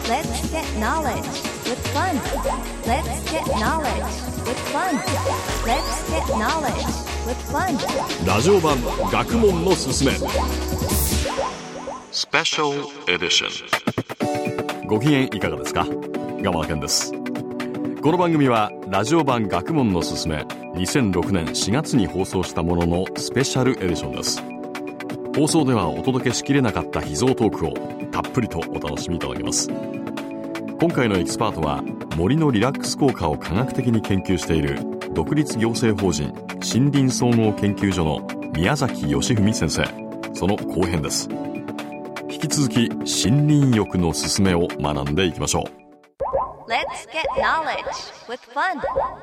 Let's get knowledge with fun. Let's get knowledge with fun. Let's get knowledge with fun. ラジオ版学問のすすめスペシャルエディション。ご機嫌いかがですか？ガマラケンです。この番組はラジオ版学問のすすめ2006年4月に放送したもののスペシャルエディションです。放送ではお届けしきれなかった秘蔵トークをたっぷりとお楽しみいただけます。今回のエキスパートは森のリラックス効果を科学的に研究している独立行政法人森林総合研究所の宮崎義文先生、その後編です。引き続き森林浴のすすめを学んでいきましょう。 Let's get knowledge with fun.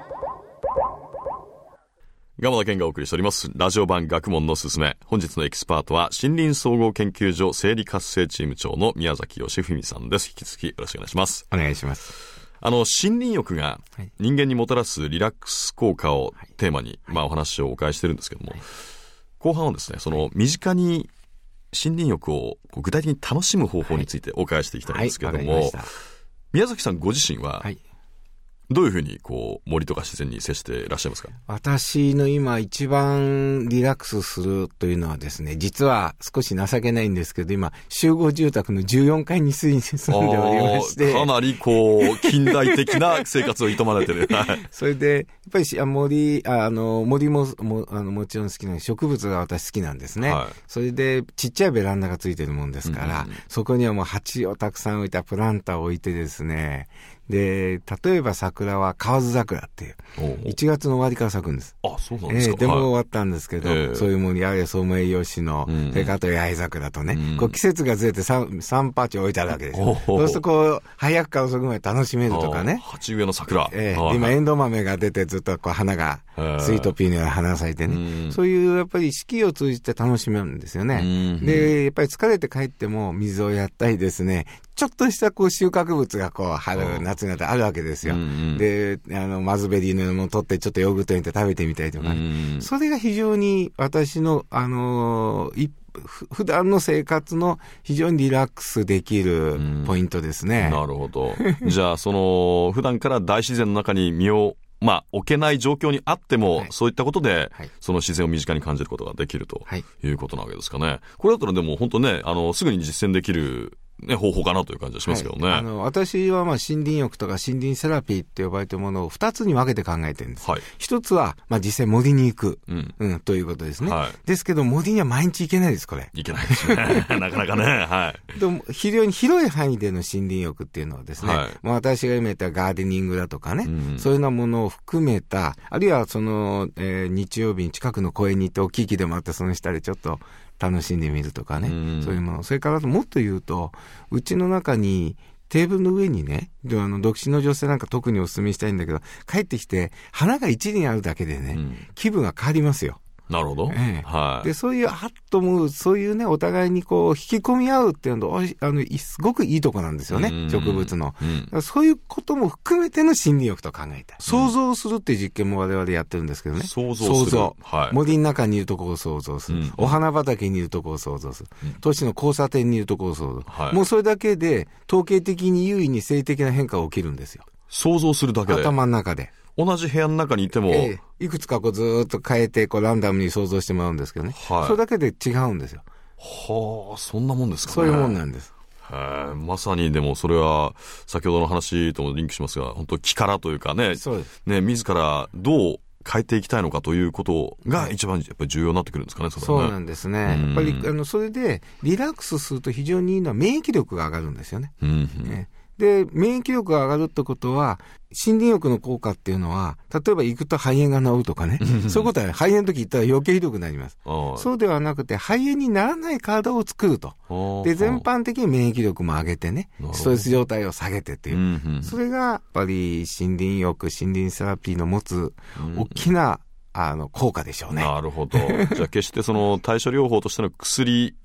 蒲田健がお送りしておりますラジオ版学問のすすめ。本日のエキスパートは森林総合研究所生理活性チーム長の宮崎義文さんです。引き続きよろしくお願いします。 お願いします。 森林浴が人間にもたらすリラックス効果をテーマに、お話をお伺いしてるんですけども、後半はですね、その身近に森林浴を具体的に楽しむ方法についてお伺いしていきたいんですけれども、宮崎さんご自身はどういうふうに森とか自然に接していらっしゃいますか？ 私の今一番リラックスするというのはですね、実は少し情けないんですけど、今集合住宅の14階に住んでおりまして、 かなり近代的な生活を営まれてるそれでやっぱり森ももちろん好きなので、植物が私好きなんですね、それでちっちゃいベランダがついてるもんですから、そこにはもう鉢をたくさん置いたプランターを置いてですね、で例えば桜は河津桜っていう1月の終わりから咲くんです。 あ、そうなんですか。 でも終わったんですけど、そういうものややソメイヨシノ、それからあと八重桜とね、季節がずれて 3パーチ置いてあるわけですよ。そうすると早くから遅くまで楽しめるとかね。 鉢植えの桜、 今エンドウ豆が出てずっと花がスイートピーのような花が咲いてね、そういうやっぱり四季を通じて楽しめるんですよね。でやっぱり疲れて帰っても水をやったりですね、ちょっとした収穫物が春夏になってあるわけですよ。でマズベリーのようなものを取ってちょっとヨーグルトに入れて食べてみたりとか、それが非常に私の普段の生活の非常にリラックスできるポイントですね。 なるほど。じゃあ普段から大自然の中に身を置けない状況にあっても、そういったことで、その自然を身近に感じることができるということなわけですかね。これだったらでも本当ね、すぐに実践できる方法かなという感じがしますけどね。 私は森林浴とか森林セラピーって呼ばれているものを2つに分けて考えてるんです。一つは、実際森に行く、ということですね。ですけど森には毎日行けないです、これ。 行けないですね。なかなかね。 でも非常に広い範囲での森林浴っていうのはですね、私が今言ったガーデニングだとかね、そういうようなものを含めた、あるいは日曜日に近くの公園に行って大きい木でもあってその下でちょっと楽しんでみるとかね、そういうもの。それからもっと言うと、うちの中にテーブルの上にね、独身の女性なんか特にお勧めしたいんだけど、帰ってきて花が一輪あるだけでね、気分が変わりますよ。なるほど。で、そういうそういうね、お互いに引き込み合うっていうのすごくいいとこなんですよね、植物の。そういうことも含めての森林浴と考えたい。想像するっていう実験も我々やってるんですけどね。想像。森の中にいるところを想像する。お花畑にいるところを想像する。都市の交差点にいるところを想像。もうそれだけで統計的に優位に性的な変化が起きるんですよ。 想像するだけで。 頭の中で。 同じ部屋の中にいても、 いくつかずーっと変えてランダムに想像してもらうんですけどね、それだけで違うんですよ。 そんなもんですかね。 そういうもんなんです。 まさにでもそれは先ほどの話ともリンクしますが、本当気からというかね、自らどう変えていきたいのかということが一番やっぱり重要になってくるんですかね。 そうなんですね。やっぱりそれでリラックスすると非常にいいのは免疫力が上がるんですよね。で、免疫力が上がるってことは、森林浴の効果っていうのは、例えば行くと肺炎が治るとかね、そういうことは肺炎の時行ったら余計ひどくなります。そうではなくて、肺炎にならない体を作ると。で、全般的に免疫力も上げてね、ストレス状態を下げてっていう。それが、やっぱり森林浴、森林セラピーの持つ大きな、効果でしょうね。 なるほど。じゃあ決して対処療法としての薬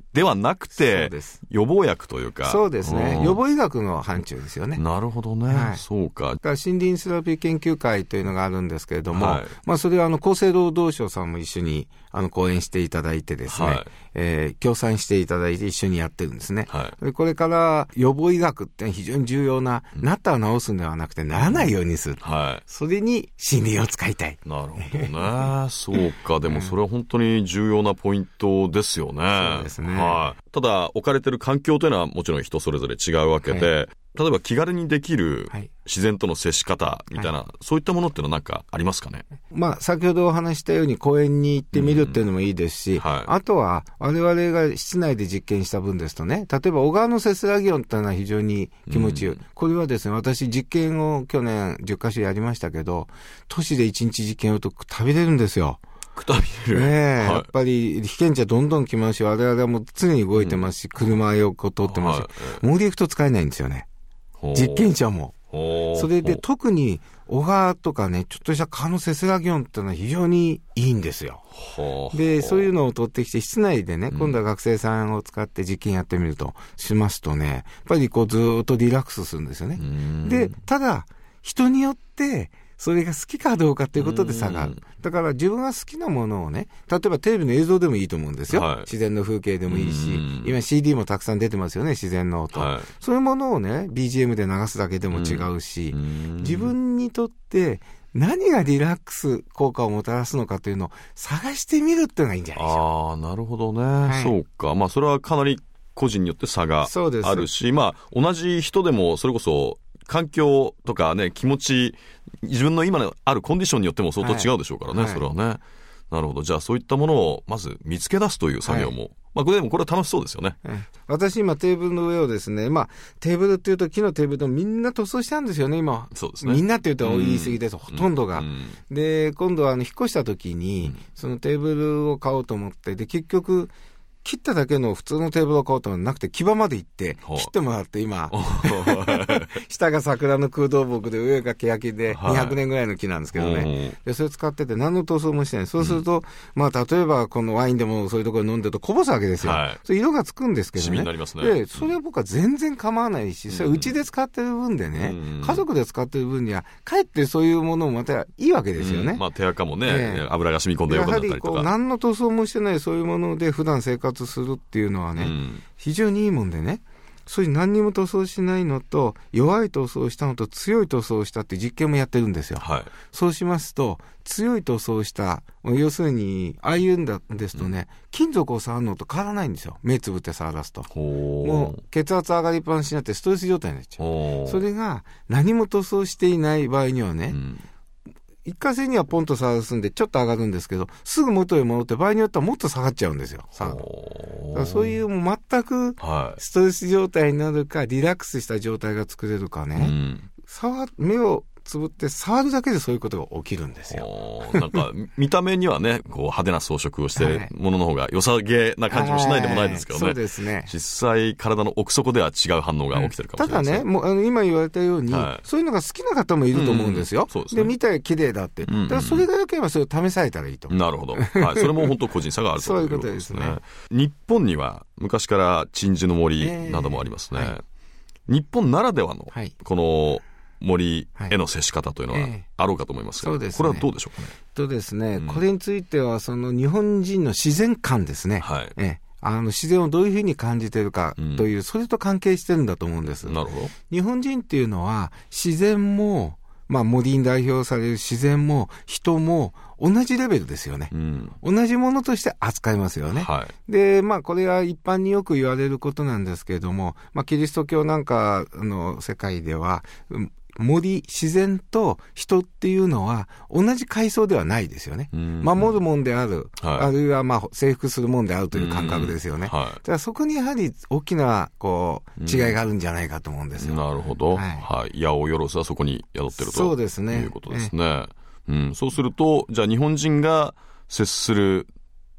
ではなくて予防薬というか。 そうですね、予防医学の範疇ですよね。 なるほどね、はい、そうか。 だから森林セラピー研究会というのがあるんですけれども、はい、それは厚生労働省さんも一緒に講演していただいてですね、はい、協賛していただいて一緒にやってるんですね、はい、でこれから予防医学って非常に重要な、なったら治すんではなくてならないようにする、はい、それに森林を使いたい。 なるほどねそうか。でもそれは本当に重要なポイントですよね。 そうですね、 はい、ただ置かれている環境というのはもちろん人それぞれ違うわけで、はい、例えば気軽にできる自然との接し方みたいな、はい、そういったものってのは何かありますかね。 先ほどお話したように公園に行ってみるっていうのもいいですし、はい、あとは我々が室内で実験した分ですとね、例えば小川のせせらぎ音っていうのは非常に気持ちよい、これはですね、私実験を去年10カ所やりましたけど、都市で1日実験をとくたびれるんですよ。やっぱり被験者どんどん来ますし、我々はもう常に動いてますし、車を通ってますし、森行くと使えないんですよね、実験者も。それで特に小川とかね、ちょっとした川のせせらぎ音ってのは非常にいいんですよ。でそういうのを取ってきて室内でね、今度は学生さんを使って実験やってみるとしますとね、やっぱりずっとリラックスするんですよね。でただ人によってそれが好きかどうかということで差がある。だから自分が好きなものをね、例えばテレビの映像でもいいと思うんですよ、はい、自然の風景でもいいし、今 CD もたくさん出てますよね、自然の音、はい、そういうものをね BGM で流すだけでも違うし、自分にとって何がリラックス効果をもたらすのかというのを探してみるっていうのがいいんじゃないでしょうか。 なるほどね、はい、そうか。それはかなり個人によって差があるし、同じ人でもそれこそ環境とかね、気持ち、自分の今のあるコンディションによっても相当違うでしょうからね、はい、それはね。なるほど。じゃあそういったものをまず見つけ出すという作業も、はい、これは楽しそうですよね。 私今テーブルの上をですね、テーブルっていうと木のテーブルでもみんな塗装してあるんですよね、今。 そうですね。 みんなっていうと言い過ぎです、ほとんどが。で、今度は引っ越した時に、そのテーブルを買おうと思って、で、結局、切っただけの普通のテーブルを買おうとはなくて、木場まで行って切ってもらって今下が桜の空洞木で上が欅で200年ぐらいの木なんですけどね、でそれ使ってて何の塗装もしてない。そうすると、例えばこのワインでもそういうところで飲んでるとこぼすわけですよ、はい、それ色がつくんですけどね、 シミになりますね。 でそれは僕は全然構わないし、それうちで使ってる分でね、家族で使ってる分にはかえってそういうものもまたいいわけですよね、 手垢もね、油が染み込んだようになったりとか、 やはり何の塗装もしてないそういうもので普段生活するっていうのはね、非常にいいもんでね、そういう何にも塗装しないのと弱い塗装をしたのと強い塗装をしたって実験もやってるんですよ、はい、そうしますと強い塗装をした要するにああいうんですとね、金属を触るのと変わらないんですよ。目つぶって触らすともう血圧上がりっぱなしになってストレス状態になっちゃう。それが何も塗装していない場合にはね、一過性にはポンと下がるんでちょっと上がるんですけど、すぐ元へ戻って場合によってはもっと下がっちゃうんですよ。だからそういうもう全くストレス状態になるか、リラックスした状態が作れるかね、目をつぶって触るだけでそういうことが起きるんですよ。 見た目にはね派手な装飾をしてるものの方が良さげな感じもしないでもないですけどね、 そうですね。 実際体の奥底では違う反応が起きてるかもしれないです、 ただね、もう今言われたように、そういうのが好きな方もいると思うんですよ、で見たら綺麗だって、だからそれが良ければそれを試されたらいいと。 なるほど、それも本当個人差があるということですね。日本には昔から鎮守の森などもありますね、日本ならではのこの森への接し方というのはあろうかと思いますが、これはどうでしょうかね。 これについてはその日本人の自然観ですね、自然をどういうふうに感じているかという、それと関係してるんだと思うんです。 なるほど。 日本人っていうのは自然も、森に代表される自然も人も同じレベルですよね、同じものとして扱いますよね、でこれは一般によく言われることなんですけれども、キリスト教なんかの世界では森、自然と人っていうのは同じ階層ではないですよね。守るもんである、あるいは征服するもんであるという感覚ですよね。だからそこにやはり大きな違いがあるんじゃないかと思うんですよ。 なるほど、八百万はそこに宿っているということですね。そうするとじゃあ日本人が接する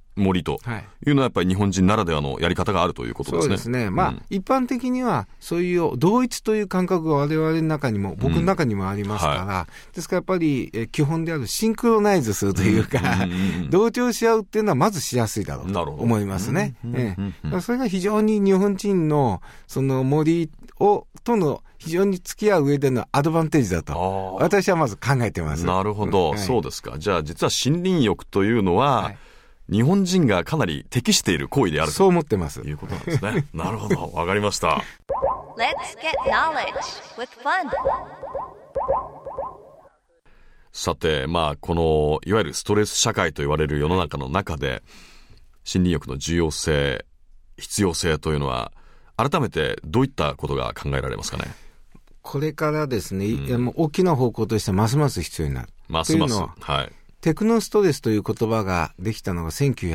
森というのはやっぱり日本人ならではのやり方があるということですね。 そうですね。まあ、一般的にはそういう同一という感覚が我々の中にも、僕の中にもありますから、ですからやっぱり基本であるシンクロナイズするというか、同調し合うっていうのはまずしやすいだろうと思いますね。それが非常に日本人のその森との非常に付き合う上でのアドバンテージだと私はまず考えてます。 なるほど、そうですか。じゃあ実は森林浴というのは、日本人がかなり適している行為であるそう思ってますということなんですね。なるほど、わかりました。 Let's get knowledge with fun. さて、このいわゆるストレス社会と言われる世の中の中で森林浴の重要性、必要性というのは改めてどういったことが考えられますかね。 これからですね、大きな方向としてますます必要になる。 ますます。はい。 テクノストレスという言葉ができたのが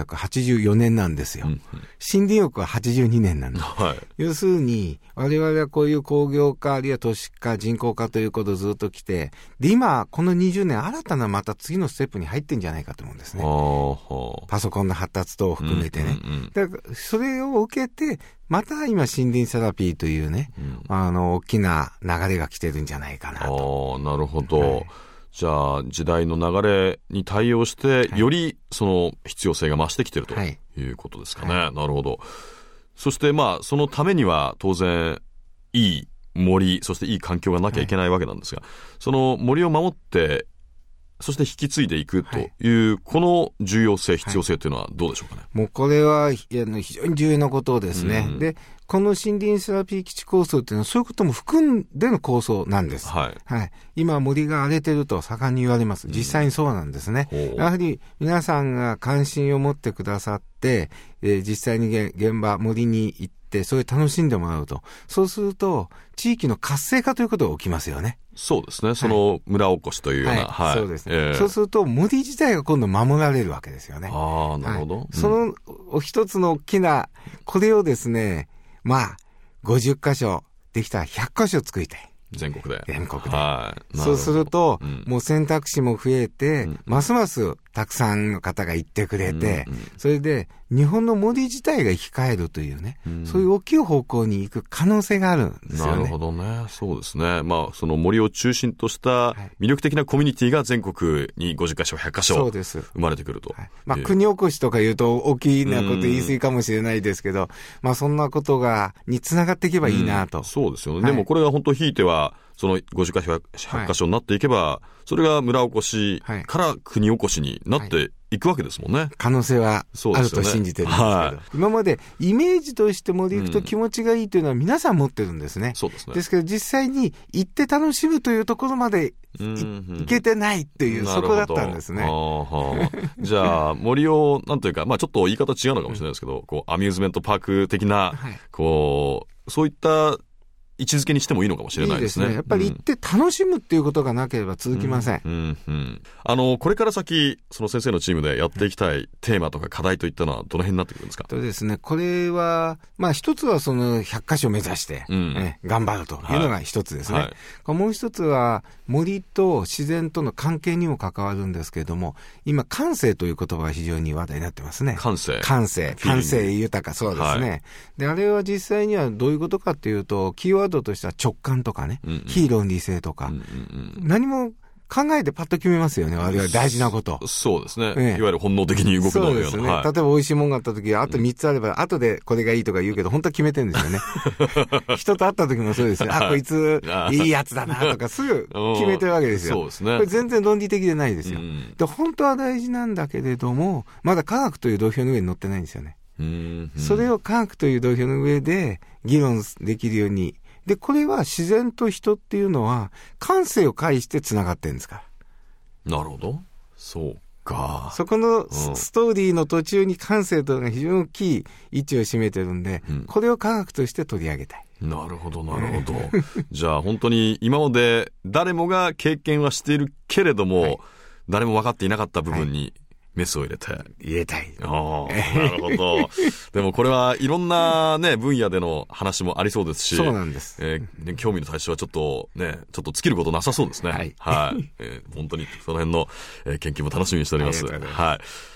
1984年なんですよ。森林浴は82年なんです。要するに、我々はこういう工業化、あるいは都市化、人口化ということをずっと来て、で、今、この20年、新たなまた次のステップに入ってんじゃないかと思うんですね。パソコンの発達等を含めてね。だから、それを受けて、また今、森林セラピーというね、大きな流れが来てるんじゃないかなと。 なるほど。じゃあ時代の流れに対応して、よりその必要性が増してきているということですかね。なるほど。そしてそのためには当然いい森、そしていい環境がなきゃいけないわけなんですが、その森を守ってそして引き継いでいくという、この重要性、必要性というのはどうでしょうかね。 もうこれは非常に重要なことですね。で、この森林セラピー基地構想というのはそういうことも含んでの構想なんです。今森が荒れてると盛んに言われます。実際にそうなんですね。やはり皆さんが関心を持ってくださって、実際に現場、森に行って、それを楽しんでもらうと。そうすると、地域の活性化ということが起きますよね。 そうですね。その村おこしというような。 そうですね。そうすると、森自体が今度守られるわけですよね。 なるほど。 その一つの大きな、これをですね、50箇所、できたら100箇所作りたい。 全国で。 そうすると、もう選択肢も増えて、ますますたくさんの方が行ってくれて、それで日本の森自体が生き返るというね、そういう大きい方向に行く可能性があるんですよね。 なるほどね。そうですね。その森を中心とした魅力的なコミュニティが全国に50箇所、100箇所生まれてくると。 国おこしとか言うと大きなこと言い過ぎかもしれないですけど、そんなことにつながっていけばいいなと。 そうですよね。でもこれが本当ひいては、その50箇所、100箇所になっていけば、それが村おこしから国おこしになっていくわけですもんね。 可能性はあると信じてるんですけど、今までイメージとして森行くと気持ちがいいというのは皆さん持ってるんですね。 そうですね。 ですけど実際に行って楽しむというところまで行けてないっていう、そこだったんですね。 じゃあ森をなんというか、ちょっと言い方違うのかもしれないですけど、アミューズメントパーク的な、そういった位置づけにしてもいいのかもしれないですね。 いいですね。やっぱり行って楽しむっていうことがなければ続きません。 これから先、その先生のチームでやっていきたいテーマとか課題といったのはどの辺になってくるんですか？ ですね、これは、一つはその100箇所目指して、頑張るというのが一つですね。もう一つは森と自然との関係にも関わるんですけれども、今感性という言葉が非常に話題になってますね。感性豊か、そうですね。で、あれは実際にはどういうことかっていうと、キーワードとしては直感とかね、非論理性とか、何も考えてパッと決めますよね、我々大事なこと。 そうですね。いわゆる本能的に動くのような。そうですね。 例えば美味しいものがあった時は、あと3つあれば、後でこれがいいとか言うけど、本当は決めてるんですよね。人と会った時もそうですよ。こいついいやつだなとか、すぐ決めてるわけですよ。 そうですね。 これ全然論理的でないですよ。で、本当は大事なんだけれども、まだ科学という土俵の上に乗ってないんですよね。それを科学という土俵の上で議論できるように。で、これは自然と人っていうのは感性を介してつながってるんですから。 なるほど。そうか。 そこのストーリーの途中に感性というのが非常に大きい位置を占めてるんで、これを科学として取り上げたい。 なるほど、なるほど。じゃあ本当に今まで誰もが経験はしているけれども、誰も分かっていなかった部分に、メスを入れたい。 なるほど。でもこれはいろんなね、分野での話もありそうですし。 そうなんです。 興味の対象はちょっと尽きることなさそうですね。本当にその辺の研究も楽しみにしております。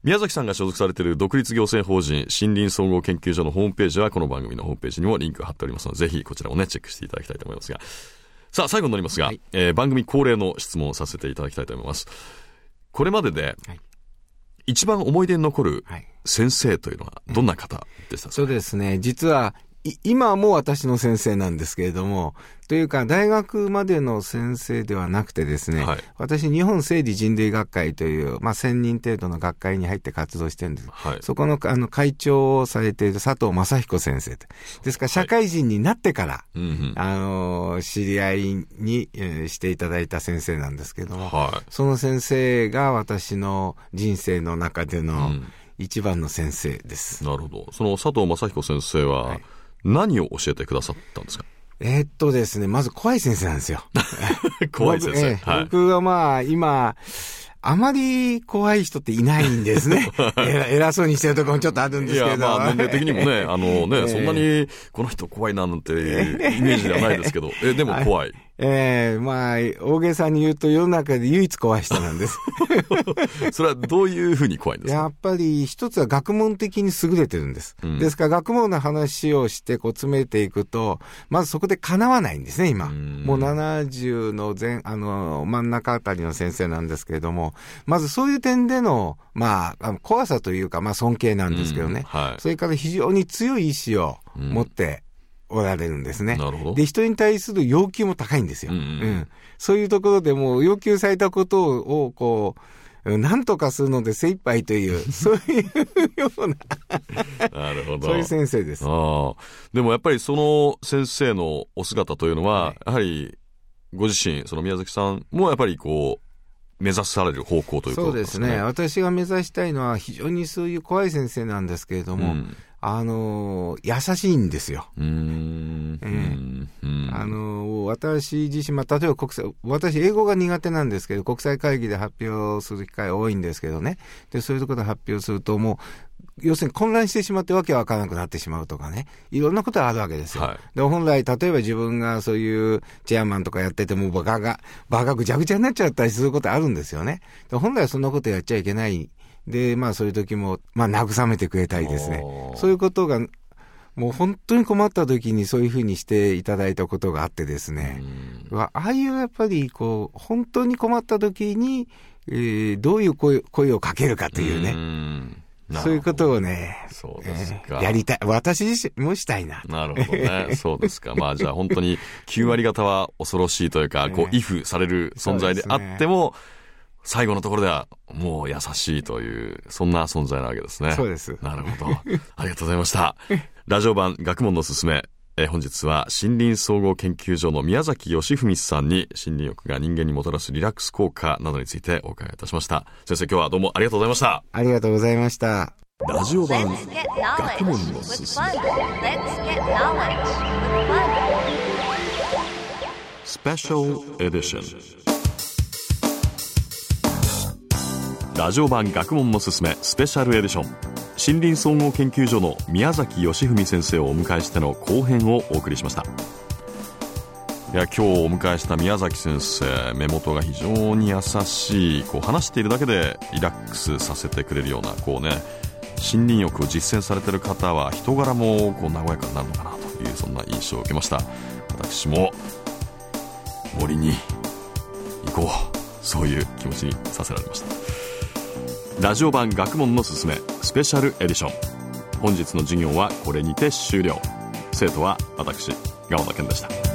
宮崎さんが所属されている独立行政法人森林総合研究所のホームページはこの番組のホームページにもリンク貼っておりますので、ぜひこちらをねチェックしていただきたいと思いますが、さあ最後になりますが、はい、番組恒例の質問をさせていただきたいと思います。これまでで、はい、一番思い出に残る先生というのはどんな方でしたか？ そうですね、実は今も私の先生なんですけれども、というか大学までの先生ではなくてですね、はい、私日本生理人類学会という、1000人程度の学会に入って活動してるんです。はい、そこの会長をされている佐藤正彦先生ですから、社会人になってから、はい、知り合いに、していただいた先生なんですけども、はい、その先生が私の人生の中での一番の先生です。 なるほど。その佐藤正彦先生は、はい、何を教えてくださったんですか？ ですね、まず怖い先生なんですよ。 怖い先生。 はい、僕は今、あまり怖い人っていないんですね。偉そうにしてるところもちょっとあるんですけど。 いや、年齢的にもね、そんなにこの人怖いななんていうイメージではないですけど、でも怖い。 大げさに言うと世の中で唯一怖い人なんです。 それはどういうふうに怖いんですか？やっぱり一つは学問的に優れてるんです。ですから学問の話をして詰めていくと、まずそこで叶わないんですね、今。もう70の真ん中あたりの先生なんですけれども、まずそういう点での、怖さというか、尊敬なんですけどね。はい、それから非常に強い意志を持って、おられるんですね。 なるほど。 で、人に対する要求も高いんですよ。そういうところでもう要求されたことを何とかするので精一杯という、そういうようななるほど。 そういう先生です。 でもやっぱりその先生のお姿というのは、はい、やはりご自身、その宮崎さんもやっぱり目指される方向ということですね。 そうですね。私が目指したいのは非常にそういう怖い先生なんですけれども、優しいんですよ。私自身、例えば私英語が苦手なんですけど、国際会議で発表する機会多いんですけどね。で、そういうところで発表するともう、要するに混乱してしまってわけわからなくなってしまうとかね。いろんなことがあるわけですよ。はい、で本来、例えば自分がそういうチェアマンとかやってても場がぐちゃぐちゃになっちゃったりすることあるんですよね。で本来そんなことやっちゃいけない。で、そういう時も、慰めてくれたりですね。そういうことが、もう本当に困った時にそういうふうにしていただいたことがあってですね。ああいうやっぱり、本当に困った時に、どういう声をかけるかというね。そういうことをね、 そうですか。 やりたい。私自身もしたいな。 なるほどね。そうですか。じゃあ本当に9割方は恐ろしいというか、畏怖される存在であっても、最後のところではもう優しいという、そんな存在なわけですね。 そうです。 なるほど。ありがとうございました。ラジオ版学問のすすめ。本日は森林総合研究所の宮崎義文さんに森林浴が人間にもたらすリラックス効果などについてお伺いいたしました。先生、今日はどうもありがとうございました。 ありがとうございました。 ラジオ版学問のすすめ。スペシャルエディション。ラジオ版学問のすすめスペシャルエディション、森林総合研究所の宮崎義文先生をお迎えしての後編をお送りしました。今日お迎えした宮崎先生、目元が非常に優しい、話しているだけでリラックスさせてくれるような森林浴を実践されている方は人柄も和やかになるのかなという、そんな印象を受けました。私も森に行こう、そういう気持ちにさせられました。ラジオ版学問のすすめスペシャルエディション、本日の授業はこれにて終了。生徒は私、川野健でした。